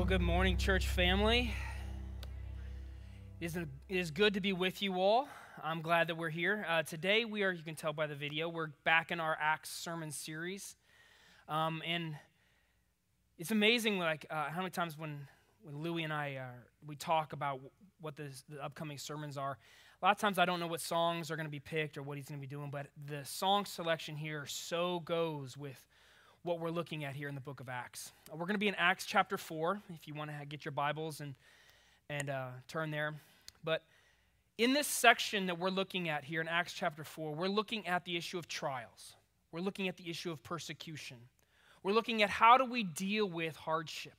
Good morning, church family. It is good to be with you all. I'm glad that we're here. Today you can tell by the video, we're back in our Acts sermon series. And it's amazing how many times when Louie and I, we talk about what the upcoming sermons are, a lot of times I don't know what songs are going to be picked or what he's going to be doing, but the song selection here so goes with what we're looking at here in the book of Acts. We're going to be in Acts chapter 4, if you want to get your Bibles and turn there. But in this section that we're looking at here in Acts chapter 4, we're looking at the issue of trials. We're looking at the issue of persecution. We're looking at how do we deal with hardship.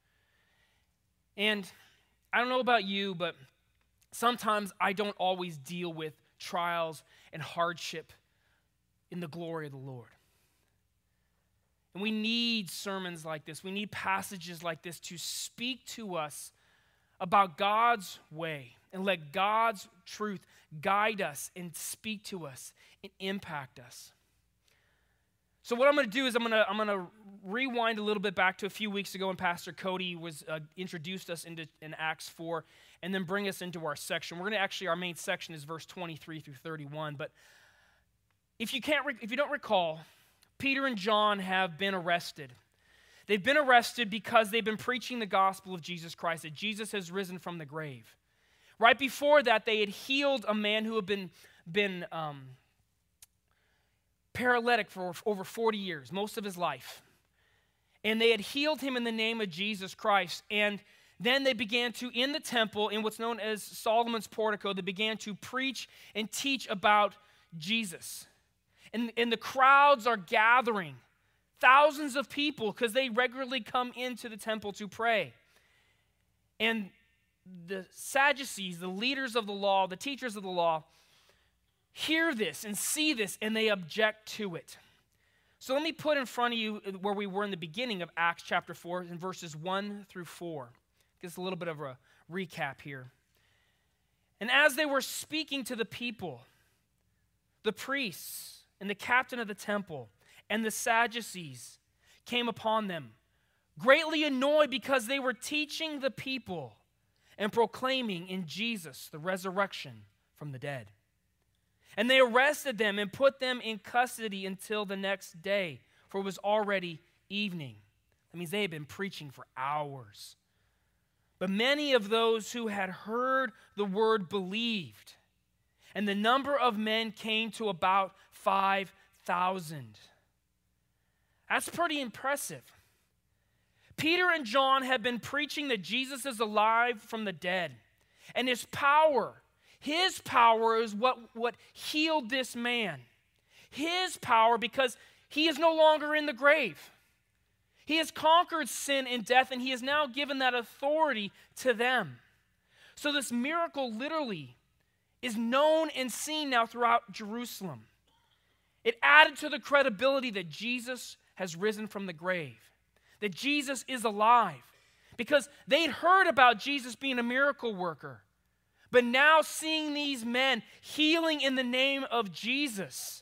And I don't know about you, but sometimes I don't always deal with trials and hardship in the glory of the Lord. And we need sermons like this. We need passages like this to speak to us about God's way and let God's truth guide us and speak to us and impact us. So what I'm going to do is I'm going to rewind a little bit back to a few weeks ago when Pastor Cody was introduced us in Acts 4 and then bring us into our section. Our main section is verse 23 through 31. But if you don't recall, Peter and John have been arrested. They've been arrested because they've been preaching the gospel of Jesus Christ, that Jesus has risen from the grave. Right before that, they had healed a man who had been paralytic for over 40 years, most of his life. And they had healed him in the name of Jesus Christ. And then they began to, in the temple, in what's known as Solomon's portico, they began to preach and teach about Jesus. And the crowds are gathering, thousands of people, because they regularly come into the temple to pray. And the Sadducees, the leaders of the law, the teachers of the law, hear this and see this, and they object to it. So let me put in front of you where we were in the beginning of Acts chapter 4 in verses 1 through 4. Just a little bit of a recap here. And as they were speaking to the people, the priests and the captain of the temple and the Sadducees came upon them, greatly annoyed because they were teaching the people and proclaiming in Jesus the resurrection from the dead. And they arrested them and put them in custody until the next day, for it was already evening. That means they had been preaching for hours. But many of those who had heard the word believed, and the number of men came to about 5,000. That's pretty impressive. Peter and John have been preaching that Jesus is alive from the dead. And his power is what healed this man. His power, because he is no longer in the grave. He has conquered sin and death, and he has now given that authority to them. So this miracle literally is known and seen now throughout Jerusalem. It added to the credibility that Jesus has risen from the grave, that Jesus is alive, because they'd heard about Jesus being a miracle worker. But now seeing these men healing in the name of Jesus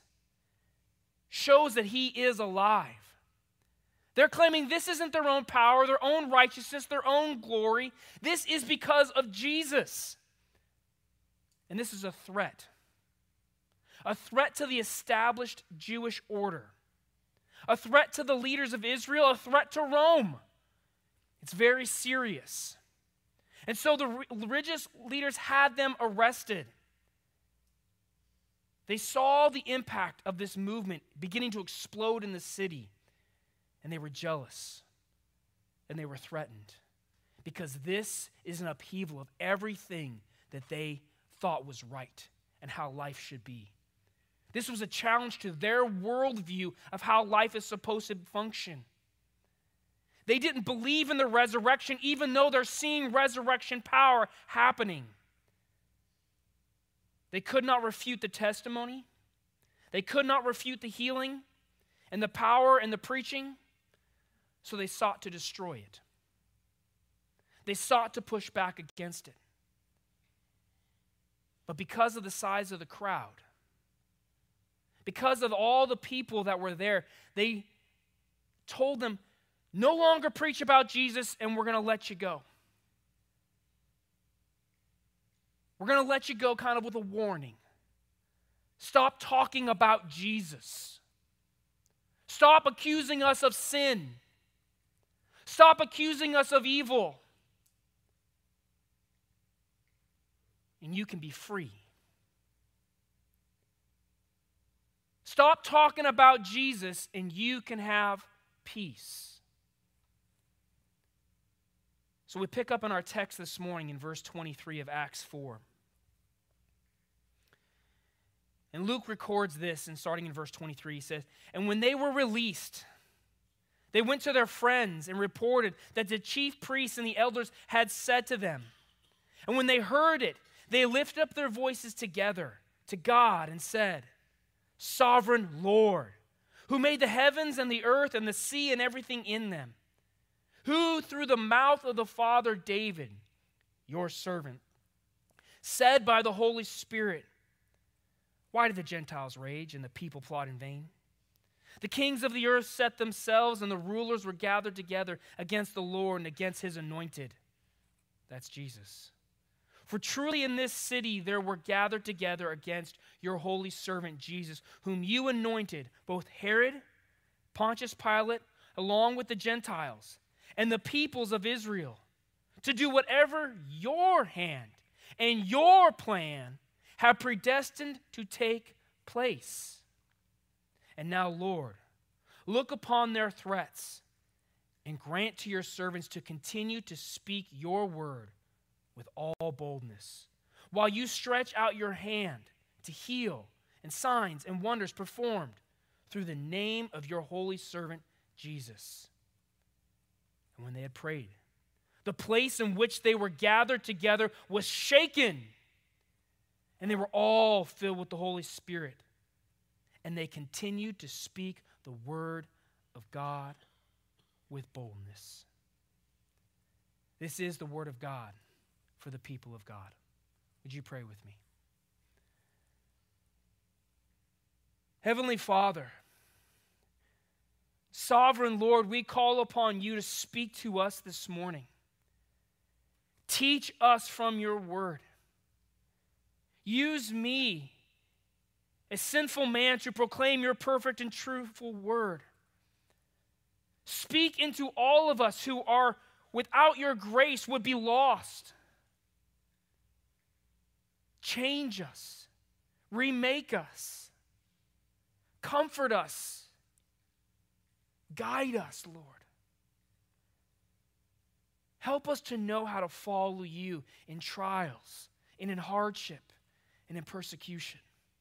shows that he is alive. They're claiming this isn't their own power, their own righteousness, their own glory. This is because of Jesus. And this is a threat to the established Jewish order, a threat to the leaders of Israel, a threat to Rome. It's very serious. And so the religious leaders had them arrested. They saw the impact of this movement beginning to explode in the city, and they were jealous, and they were threatened, because this is an upheaval of everything that they thought was right and how life should be. This was a challenge to their worldview of how life is supposed to function. They didn't believe in the resurrection, even though they're seeing resurrection power happening. They could not refute the testimony. They could not refute the healing and the power and the preaching, so they sought to destroy it. They sought to push back against it. But because of the size of the crowd, because of all the people that were there, they told them, no longer preach about Jesus, and we're going to let you go. We're going to let you go kind of with a warning. Stop talking about Jesus. Stop accusing us of sin. Stop accusing us of evil. And you can be free. Stop talking about Jesus and you can have peace. So we pick up in our text this morning in verse 23 of Acts 4. And Luke records this, and starting in verse 23, he says, "And when they were released, they went to their friends and reported that the chief priests and the elders had said to them. And when they heard it, they lifted up their voices together to God and said, 'Sovereign Lord, who made the heavens and the earth and the sea and everything in them, who through the mouth of the father David, your servant, said by the Holy Spirit, why did the Gentiles rage and the people plot in vain? The kings of the earth set themselves, and the rulers were gathered together against the Lord and against his anointed.'" That's Jesus. "For truly in this city there were gathered together against your holy servant Jesus, whom you anointed, both Herod, Pontius Pilate, along with the Gentiles, and the peoples of Israel, to do whatever your hand and your plan have predestined to take place. And now, Lord, look upon their threats and grant to your servants to continue to speak your word with all boldness, while you stretch out your hand to heal, and signs and wonders performed through the name of your holy servant Jesus." And when they had prayed, the place in which they were gathered together was shaken, and they were all filled with the Holy Spirit, and they continued to speak the word of God with boldness. This is the word of God for the people of God. Would you pray with me? Heavenly Father, Sovereign Lord, we call upon you to speak to us this morning. Teach us from your word. Use me, a sinful man, to proclaim your perfect and truthful word. Speak into all of us who are without your grace would be lost. Change us. Remake us. Comfort us. Guide us, Lord. Help us to know how to follow you in trials and in hardship and in persecution.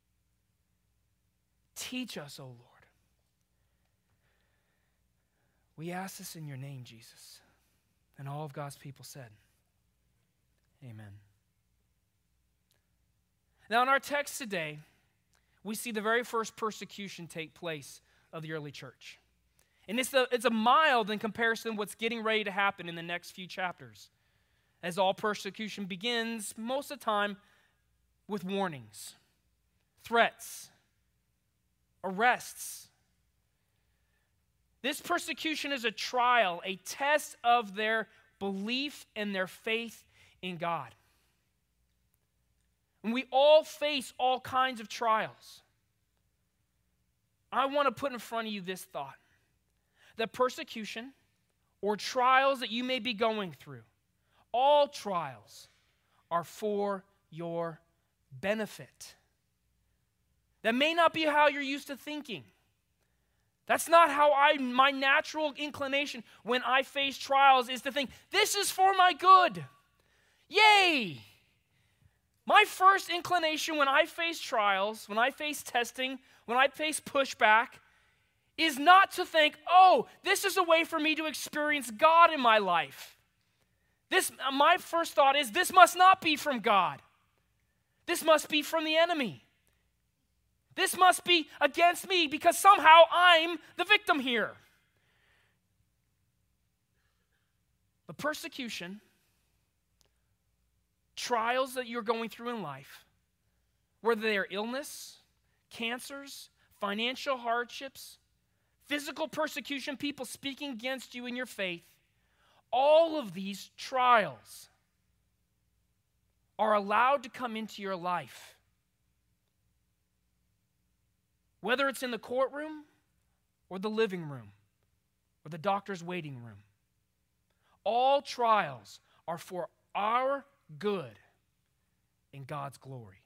Teach us, O Lord. We ask this in your name, Jesus. And all of God's people said, amen. Now, in our text today, we see the very first persecution take place of the early church. And it's a mild in comparison to what's getting ready to happen in the next few chapters. As all persecution begins, most of the time, with warnings, threats, arrests. This persecution is a trial, a test of their belief and their faith in God. And we all face all kinds of trials. I want to put in front of you this thought. That persecution or trials that you may be going through, all trials are for your benefit. That may not be how you're used to thinking. That's not how my natural inclination when I face trials is to think, this is for my good. Yay! My first inclination when I face trials, when I face testing, when I face pushback, is not to think, oh, this is a way for me to experience God in my life. My first thought is, this must not be from God. This must be from the enemy. This must be against me because somehow I'm the victim here. But persecution, trials that you're going through in life, whether they are illness, cancers, financial hardships, physical persecution, people speaking against you in your faith, all of these trials are allowed to come into your life. Whether it's in the courtroom or the living room or the doctor's waiting room, all trials are for our good and God's glory.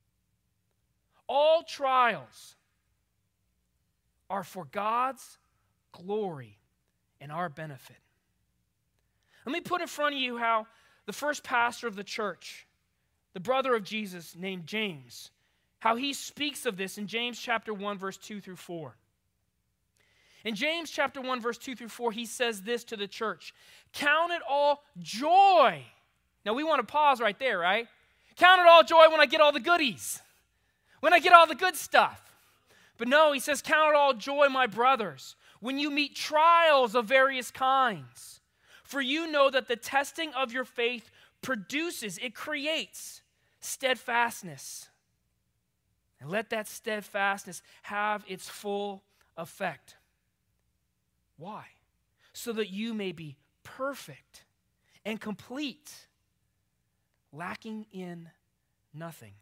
All trials are for God's glory and our benefit. Let me put in front of you how the first pastor of the church, the brother of Jesus named James, how he speaks of this in James chapter 1, verse 2 through 4. In James chapter 1, verse 2 through 4, he says this to the church: count it all joy. Now we want to pause right there, right? Count it all joy when I get all the goodies, when I get all the good stuff. But no, he says, count it all joy, my brothers, when you meet trials of various kinds. For you know that the testing of your faith it creates steadfastness. And let that steadfastness have its full effect. Why? So that you may be perfect and complete, lacking in nothing.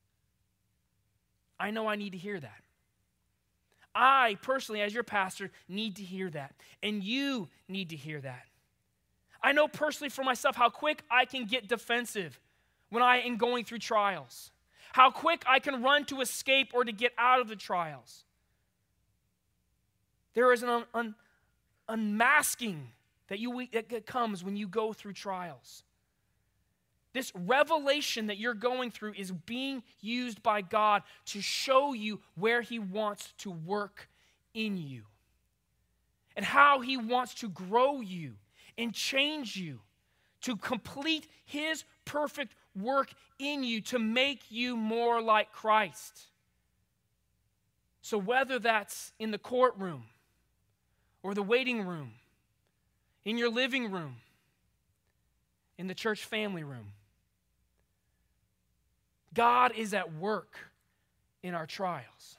I know I need to hear that. I personally, as your pastor, need to hear that. And you need to hear that. I know personally for myself how quick I can get defensive when I am going through trials. How quick I can run to escape or to get out of the trials. There is an unmasking that comes when you go through trials. This revelation that you're going through is being used by God to show you where He wants to work in you and how He wants to grow you and change you to complete His perfect work in you to make you more like Christ. So whether that's in the courtroom or the waiting room, in your living room, in the church family room, God is at work in our trials.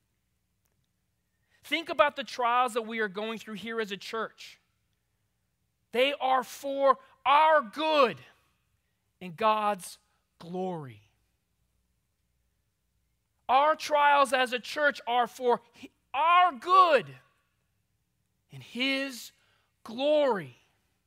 Think about the trials that we are going through here as a church. They are for our good and God's glory. Our trials as a church are for our good and His glory.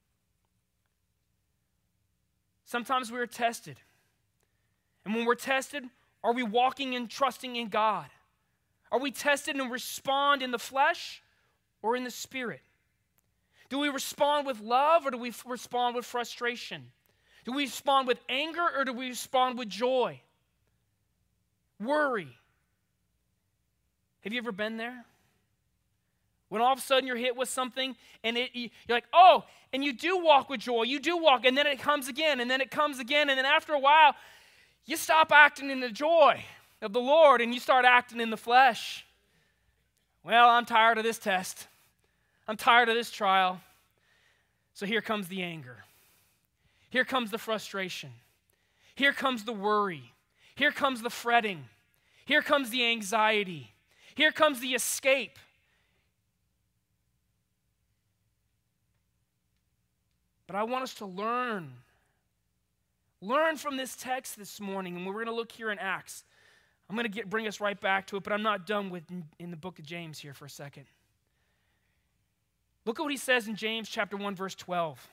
Sometimes we are tested. And when we're tested, are we walking and trusting in God? Are we tested and respond in the flesh or in the spirit? Do we respond with love or do we respond with frustration? Do we respond with anger or do we respond with joy? Worry. Have you ever been there? When all of a sudden you're hit with something and you're like, oh, and you do walk with joy. You do walk, and then it comes again, and then it comes again, and then after a while, you stop acting in the joy of the Lord and you start acting in the flesh. Well, I'm tired of this test. I'm tired of this trial. So here comes the anger. Here comes the frustration. Here comes the worry. Here comes the fretting. Here comes the anxiety. Here comes the escape. But I want us to learn from this text this morning, and we're going to look here in Acts. I'm going to bring us right back to it, but I'm not done in the book of James here for a second. Look at what he says in James chapter 1, verse 12.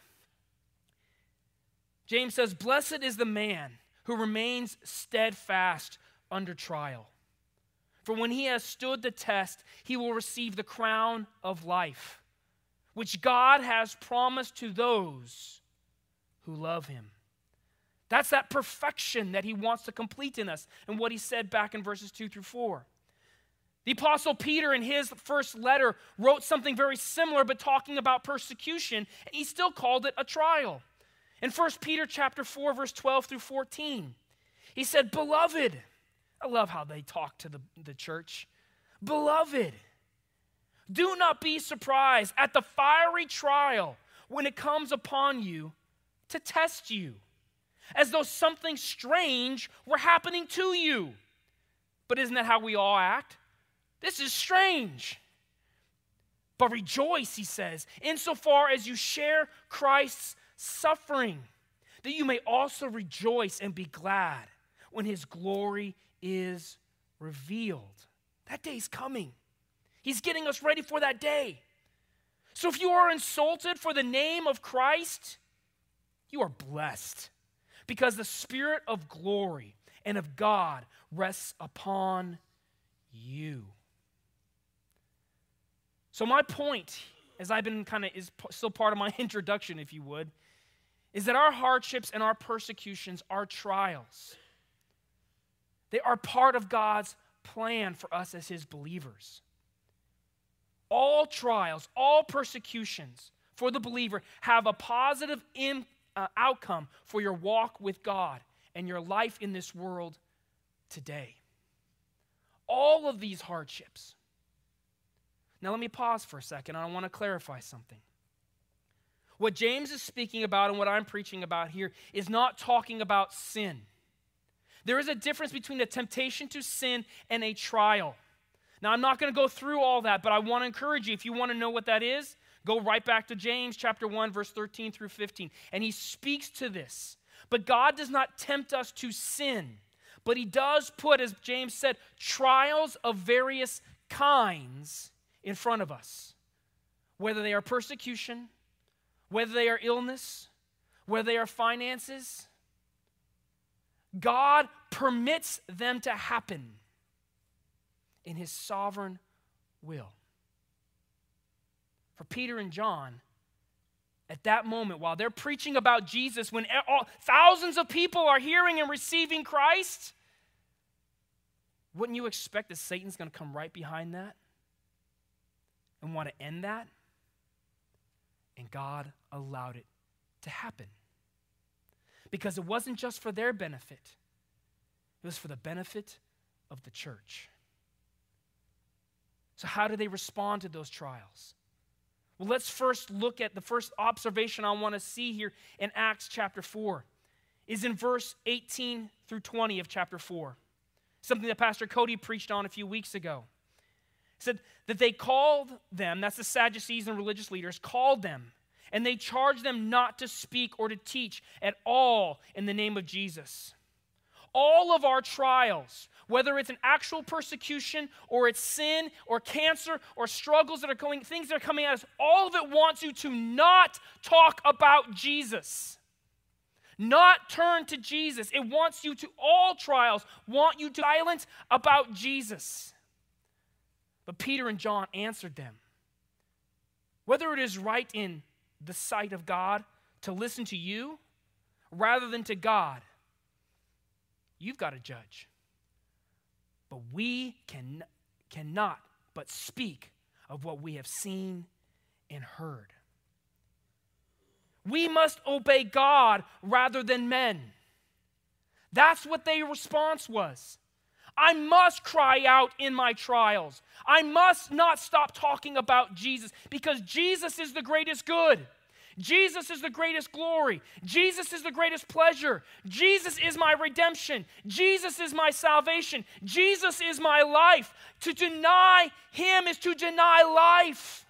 James says, "Blessed is the man who remains steadfast under trial. For when he has stood the test, he will receive the crown of life, which God has promised to those who love Him." That's that perfection that He wants to complete in us, and what He said back in verses 2 through 4. The Apostle Peter in his first letter wrote something very similar, but talking about persecution, and he still called it a trial. In 1 Peter chapter 4, verse 12 through 14, he said, "Beloved," I love how they talk to the church. "Beloved, do not be surprised at the fiery trial when it comes upon you to test you, as though something strange were happening to you." But isn't that how we all act? This is strange. But rejoice, he says, insofar as you share Christ's suffering, that you may also rejoice and be glad when his glory is revealed. That day's coming. He's getting us ready for that day. So if you are insulted for the name of Christ, you are blessed, because the Spirit of glory and of God rests upon you. So my point, as I've been is still part of my introduction, if you would, is that our hardships and our persecutions, our trials, they are part of God's plan for us as his believers. All trials, all persecutions for the believer have a positive outcome for your walk with God and your life in this world today. All of these hardships. Now let me pause for a second. I want to clarify something. What James is speaking about and what I'm preaching about here is not talking about sin. There is a difference between a temptation to sin and a trial. Now, I'm not going to go through all that, but I want to encourage you, if you want to know what that is, go right back to James chapter 1, verse 13 through 15. And he speaks to this. But God does not tempt us to sin, but he does put, as James said, trials of various kinds in front of us. Whether they are persecution, whether they are illness, whether they are finances, God permits them to happen in his sovereign will. For Peter and John, at that moment, while they're preaching about Jesus, when thousands of people are hearing and receiving Christ, wouldn't you expect that Satan's going to come right behind that and want to end that? And God allowed it to happen. Because it wasn't just for their benefit. It was for the benefit of the church. So how do they respond to those trials? Well, let's first look at the first observation I want to see here in Acts chapter 4. Is in verse 18 through 20 of chapter 4. Something that Pastor Cody preached on a few weeks ago. He said that they called them, that's the Sadducees and religious leaders, called them, and they charged them not to speak or to teach at all in the name of Jesus. All of our trials, whether it's an actual persecution or it's sin or cancer or struggles that are going, things that are coming at us, all of it wants you to not talk about Jesus. Not turn to Jesus. It wants you to, all trials want you to silence about Jesus. But Peter and John answered them. Whether it is right in the sight of God to listen to you rather than to God, you've got to judge. But we cannot but speak of what we have seen and heard. We must obey God rather than men. That's what their response was. I must cry out in my trials. I must not stop talking about Jesus, because Jesus is the greatest good. Jesus is the greatest glory. Jesus is the greatest pleasure. Jesus is my redemption. Jesus is my salvation. Jesus is my life. To deny him is to deny life.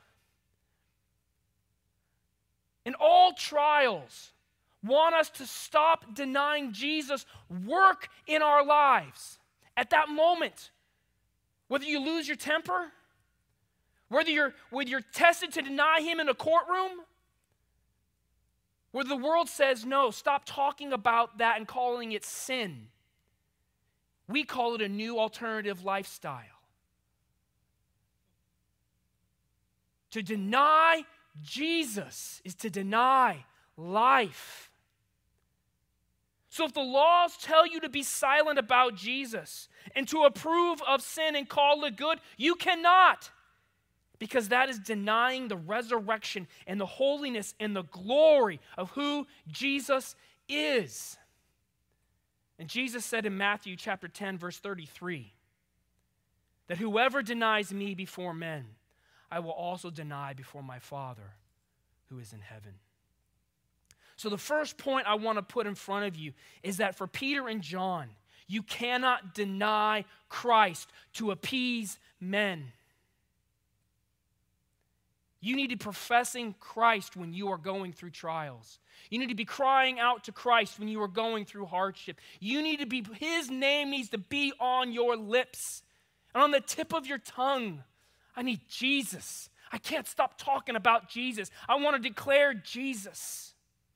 And all trials want us to stop denying Jesus' work in our lives. At that moment, whether you lose your temper, whether you're tested to deny him in a courtroom, where the world says, no, stop talking about that and calling it sin. We call it a new alternative lifestyle. To deny Jesus is to deny life. So if the laws tell you to be silent about Jesus and to approve of sin and call it good, you cannot. Because that is denying the resurrection and the holiness and the glory of who Jesus is. And Jesus said in Matthew chapter 10, verse 33, that whoever denies me before men, I will also deny before my Father who is in heaven. So the first point I want to put in front of you is that for Peter and John, you cannot deny Christ to appease men. You need to be professing Christ when you are going through trials. You need to be crying out to Christ when you are going through hardship. His name needs to be on your lips and on the tip of your tongue. I need Jesus. I can't stop talking about Jesus. I want to declare Jesus.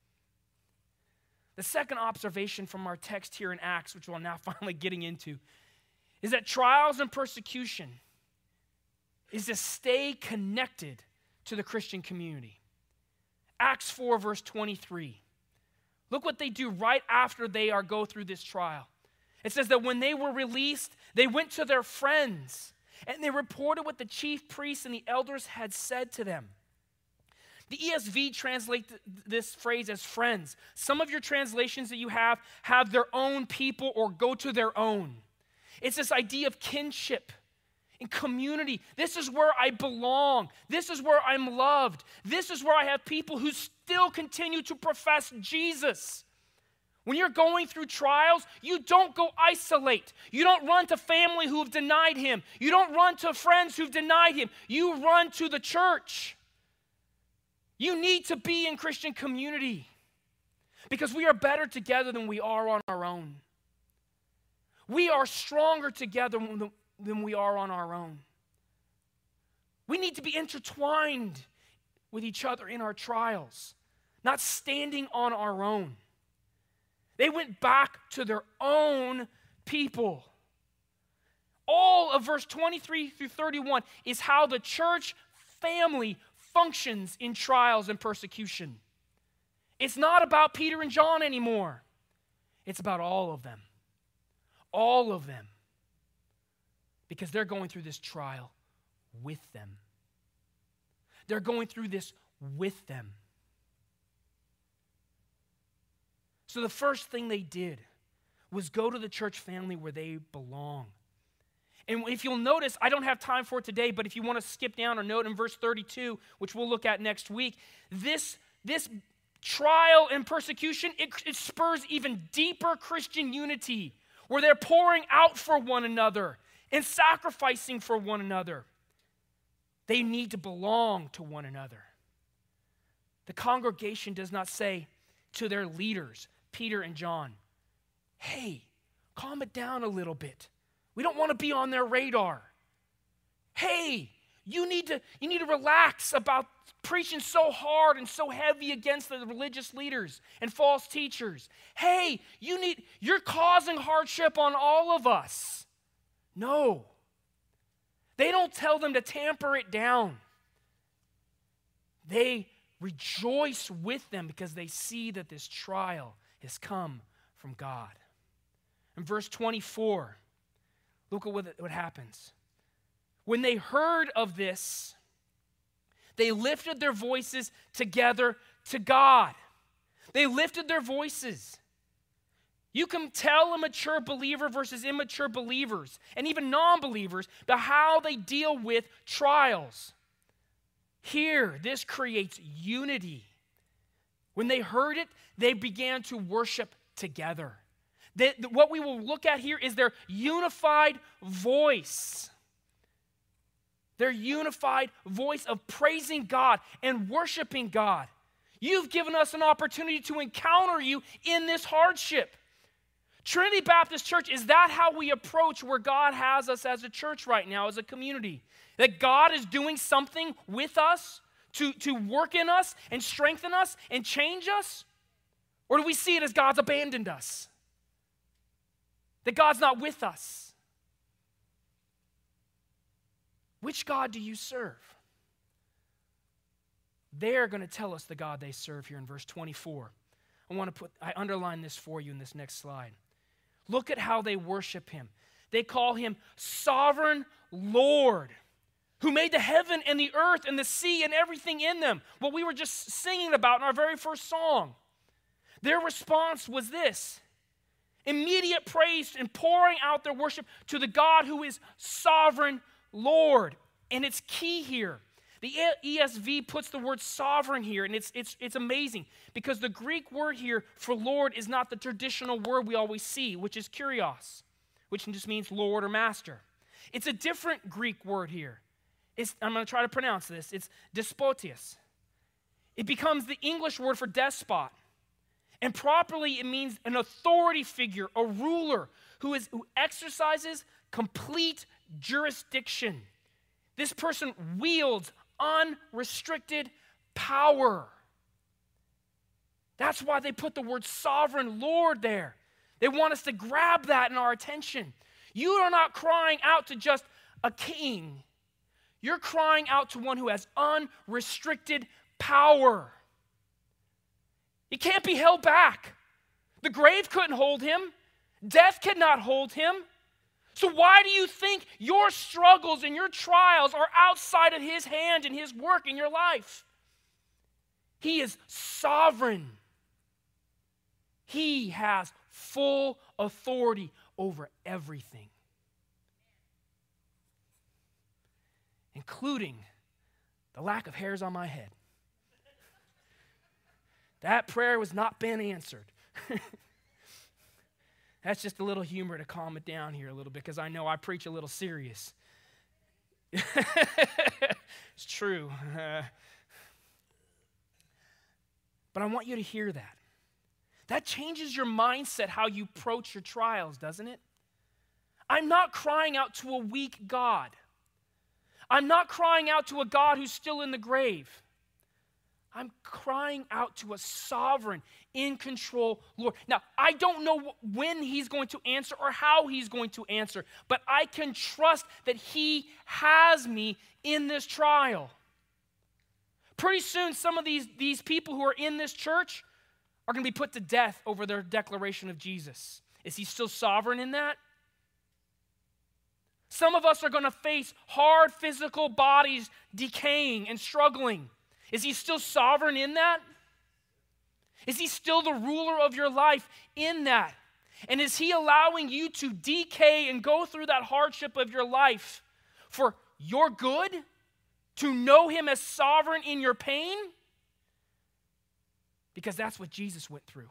The second observation from our text here in Acts, which we're now finally getting into, is that trials and persecution is to stay connected to the Christian community. Acts 4, verse 23. Look what they do right after they go through this trial. It says that when they were released, they went to their friends, and they reported what the chief priests and the elders had said to them. The ESV translates this phrase as friends. Some of your translations that you have their own people or go to their own. It's this idea of kinship and community. This is where I belong. This is where I'm loved. This is where I have people who still continue to profess Jesus. When you're going through trials, you don't go isolate. You don't run to family who have denied him. You don't run to friends who've denied him. You run to the church. You need to be in Christian community because we are better together than we are on our own. We are stronger together than we are on our own. We need to be intertwined with each other in our trials, not standing on our own. They went back to their own people. All of verse 23 through 31 is how the church family functions in trials and persecution. It's not about Peter and John anymore. It's about all of them. All of them. Because they're going through this trial with them. They're going through this with them. So the first thing they did was go to the church family where they belong. And if you'll notice, I don't have time for it today, but if you want to skip down or note in verse 32, which we'll look at next week, this trial and persecution, it spurs even deeper Christian unity, where they're pouring out for one another and sacrificing for one another. They need to belong to one another. The congregation does not say to their leaders, Peter and John, hey, calm it down a little bit. We don't want to be on their radar. Hey, you need to relax about preaching so hard and so heavy against the religious leaders and false teachers. Hey, you're causing hardship on all of us. No. They don't tell them to tamper it down. They rejoice with them because they see that this trial has come from God. In verse 24, look at what happens. When they heard of this, they lifted their voices together to God. They lifted their voices. You can tell a mature believer versus immature believers and even non-believers about how they deal with trials. Here, this creates unity. When they heard it, they began to worship together. What we will look at here is their unified voice. Their unified voice of praising God and worshiping God. You've given us an opportunity to encounter you in this hardship. Trinity Baptist Church, is that how we approach where God has us as a church right now, as a community? That God is doing something with us to work in us and strengthen us and change us? Or do we see it as God's abandoned us? That God's not with us? Which God do you serve? They're going to tell us the God they serve here in verse 24. I underline this for you in this next slide. Look at how they worship him. They call him Sovereign Lord, who made the heaven and the earth and the sea and everything in them. What we were just singing about in our very first song. Their response was this: immediate praise and pouring out their worship to the God who is Sovereign Lord. And it's key here. The ESV puts the word sovereign here, and it's amazing because the Greek word here for Lord is not the traditional word we always see, which is kurios, which just means Lord or master. It's a different Greek word here. I'm going to try to pronounce this. It's despotius. It becomes the English word for despot. And properly, it means an authority figure, a ruler who exercises complete jurisdiction. This person wields unrestricted power. That's why they put the word sovereign Lord there. They want us to grab that in our attention. You are not crying out to just a king. You're crying out to one who has unrestricted power. He can't be held back. The grave couldn't hold him. Death could not hold him. So why do you think your struggles and your trials are outside of his hand and his work in your life? He is sovereign. He has full authority over everything, including the lack of hairs on my head. That prayer was not been answered. That's just a little humor to calm it down here a little bit, because I know I preach a little serious. It's true. But I want you to hear that. That changes your mindset, how you approach your trials, doesn't it? I'm not crying out to a weak God. I'm not crying out to a God who's still in the grave. I'm crying out to a sovereign, in control Lord. Now, I don't know when he's going to answer or how he's going to answer, but I can trust that he has me in this trial. Pretty soon, some of these people who are in this church are going to be put to death over their declaration of Jesus. Is he still sovereign in that? Some of us are going to face hard physical bodies decaying and struggling. Is he still sovereign in that? Is he still the ruler of your life in that? And is he allowing you to decay and go through that hardship of your life for your good? To know him as sovereign in your pain? Because that's what Jesus went through.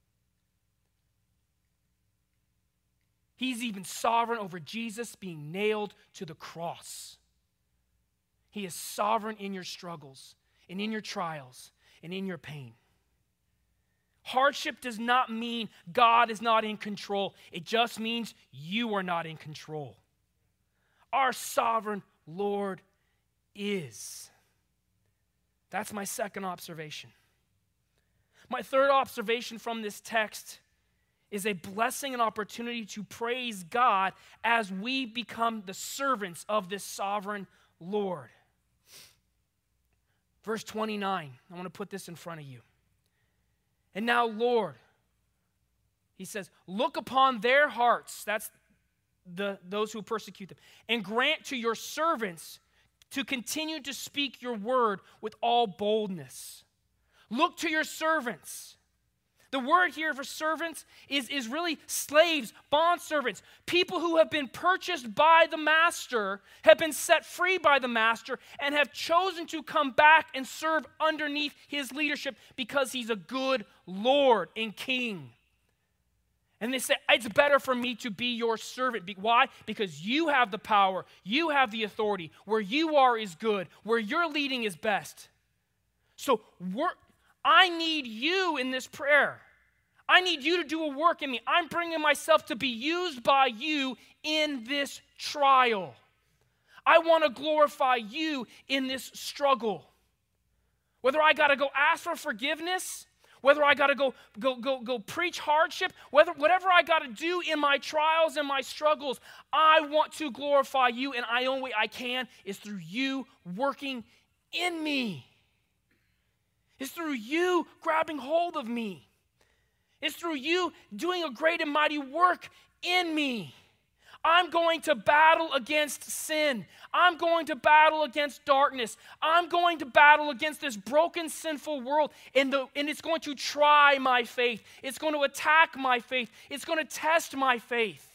He's even sovereign over Jesus being nailed to the cross. He is sovereign in your struggles and in your trials and in your pain. Hardship does not mean God is not in control. It just means you are not in control. Our sovereign Lord is. That's my second observation. My third observation from this text is a blessing and opportunity to praise God as we become the servants of this sovereign Lord. Verse 29, I want to put this in front of you. And now, Lord, he says, look upon their hearts, that's those who persecute them, and grant to your servants to continue to speak your word with all boldness. Look to your servants. The word here for servants is really slaves, bondservants, people who have been purchased by the master, have been set free by the master, and have chosen to come back and serve underneath his leadership because he's a good Lord and King. And they say, it's better for me to be your servant. Why? Because you have the power, you have the authority. Where you are is good, where you're leading is best. So I need you in this prayer. I need you to do a work in me. I'm bringing myself to be used by you in this trial. I want to glorify you in this struggle. Whether I got to go ask for forgiveness, whether I got to go preach hardship, whatever I got to do in my trials and my struggles, I want to glorify you, and the only way I can is through you working in me. It's through you grabbing hold of me. It's through you doing a great and mighty work in me. I'm going to battle against sin. I'm going to battle against darkness. I'm going to battle against this broken, sinful world, and it's going to try my faith. It's going to attack my faith. It's going to test my faith.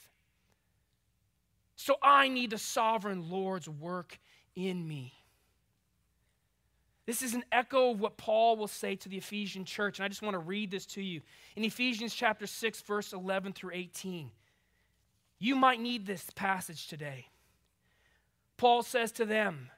So I need the sovereign Lord's work in me. This is an echo of what Paul will say to the Ephesian church, and I just want to read this to you. In Ephesians chapter 6, verse 11 through 18. You might need this passage today. Paul says to them,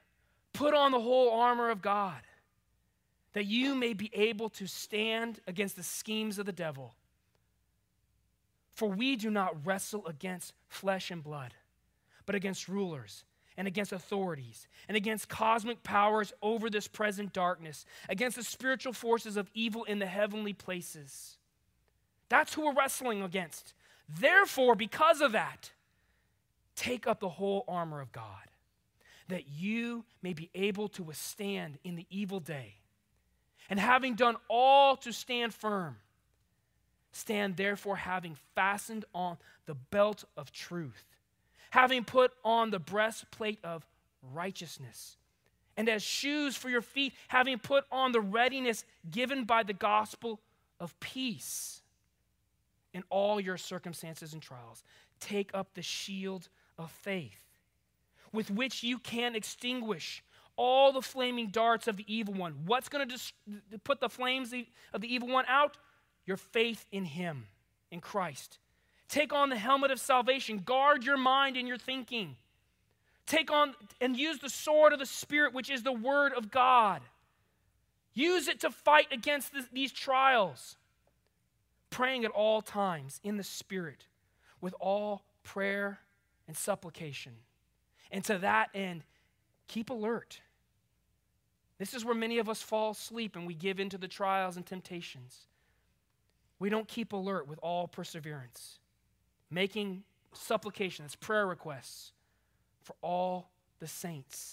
Put on the whole armor of God, that you may be able to stand against the schemes of the devil. For we do not wrestle against flesh and blood, but against rulers and against authorities and against cosmic powers over this present darkness, against the spiritual forces of evil in the heavenly places. That's who we're wrestling against. Therefore, because of that, take up the whole armor of God, that you may be able to withstand in the evil day. And having done all to stand firm, stand therefore having fastened on the belt of truth, having put on the breastplate of righteousness, and as shoes for your feet, having put on the readiness given by the gospel of peace. In all your circumstances and trials, take up the shield of faith, with which you can extinguish all the flaming darts of the evil one. What's going to put the flames of the evil one out? Your faith in him, in Christ. Take on the helmet of salvation. Guard your mind and your thinking. Take on and use the sword of the Spirit, which is the word of God. Use it to fight against these trials. Praying at all times in the Spirit with all prayer and supplication. And to that end, keep alert. This is where many of us fall asleep and we give into the trials and temptations. We don't keep alert with all perseverance, making supplications, prayer requests for all the saints.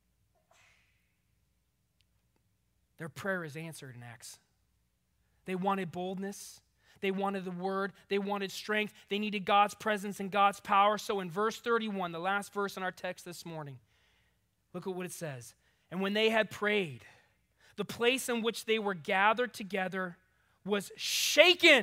Their prayer is answered in Acts. They wanted boldness. They wanted the word. They wanted strength. They needed God's presence and God's power. So in verse 31, the last verse in our text this morning, look at what it says. And when they had prayed, the place in which they were gathered together was shaken.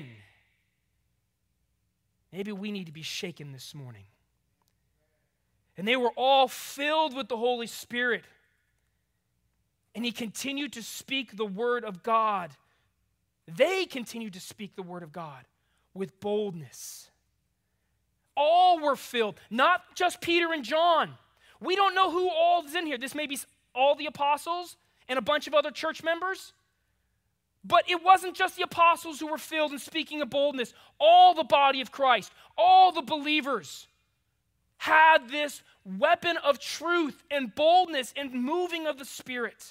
Maybe we need to be shaken this morning. And they were all filled with the Holy Spirit. And he continued to speak the word of God. They continued to speak the word of God with boldness. All were filled, not just Peter and John. We don't know who all is in here. This may be all the apostles and a bunch of other church members. But it wasn't just the apostles who were filled and speaking of boldness. All the body of Christ, all the believers had this weapon of truth and boldness and moving of the Spirit.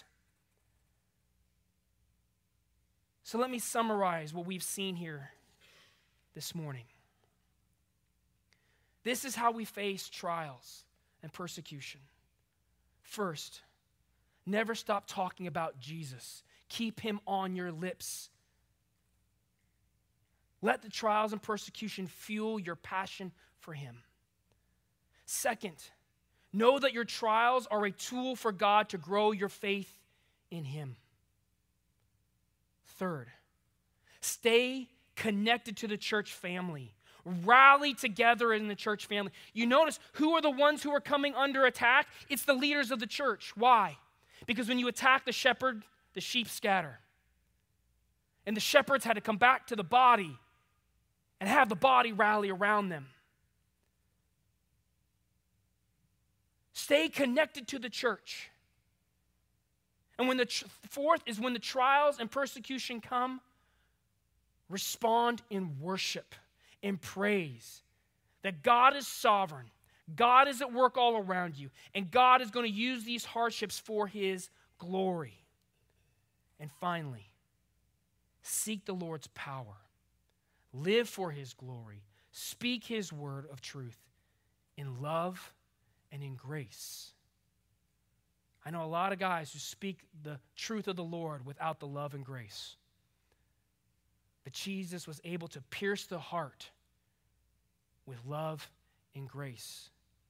So let me summarize what we've seen here this morning. This is how we face trials and persecution. First, never stop talking about Jesus. Keep him on your lips. Let the trials and persecution fuel your passion for him. Second, know that your trials are a tool for God to grow your faith in him. Third, stay connected to the church family. Rally together in the church family. You notice who are the ones who are coming under attack? It's the leaders of the church. Why? Because when you attack the shepherd, the sheep scatter. And the shepherds had to come back to the body and have the body rally around them. Stay connected to the church. And when fourth is when the trials and persecution come, respond in worship, in praise, that God is sovereign, God is at work all around you, and God is going to use these hardships for his glory. And finally, seek the Lord's power, live for his glory, speak his word of truth in love and in grace. I know a lot of guys who speak the truth of the Lord without the love and grace. But Jesus was able to pierce the heart with love and grace.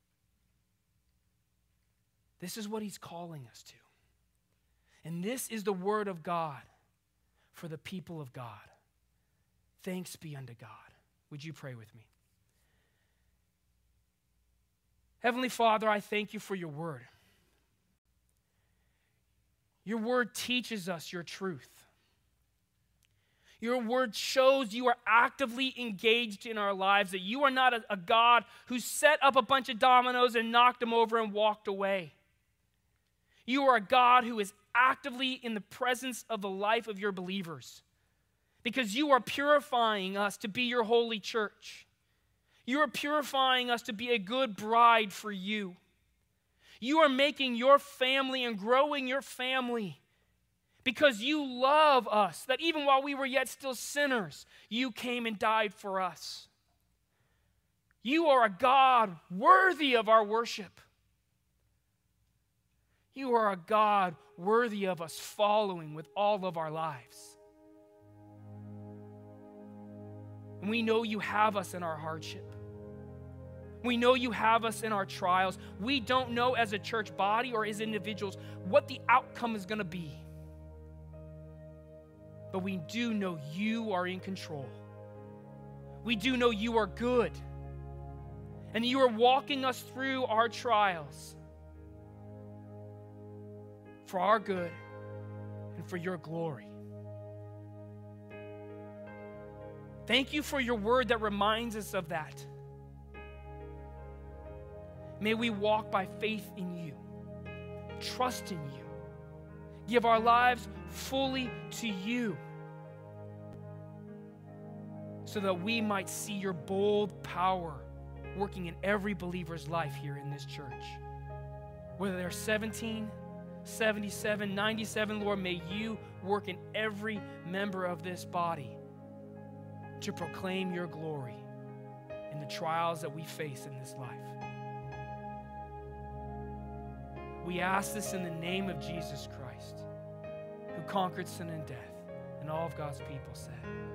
This is what he's calling us to. And this is the word of God for the people of God. Thanks be unto God. Would you pray with me? Heavenly Father, I thank you for your word. Your word teaches us your truth. Your word shows you are actively engaged in our lives, that you are not a God who set up a bunch of dominoes and knocked them over and walked away. You are a God who is actively in the presence of the life of your believers, because you are purifying us to be your holy church. You are purifying us to be a good bride for you. You are making your family and growing your family because you love us, that even while we were yet still sinners, you came and died for us. You are a God worthy of our worship. You are a God worthy of us following with all of our lives. And we know you have us in our hardship. We know you have us in our trials. We don't know as a church body or as individuals what the outcome is going to be. But we do know you are in control. We do know you are good. And you are walking us through our trials for our good and for your glory. Thank you for your word that reminds us of that. May we walk by faith in you, trust in you, give our lives fully to you, so that we might see your bold power working in every believer's life here in this church. Whether they're 17, 77, 97, Lord, may you work in every member of this body to proclaim your glory in the trials that we face in this life. We ask this in the name of Jesus Christ, who conquered sin and death, and all of God's people said.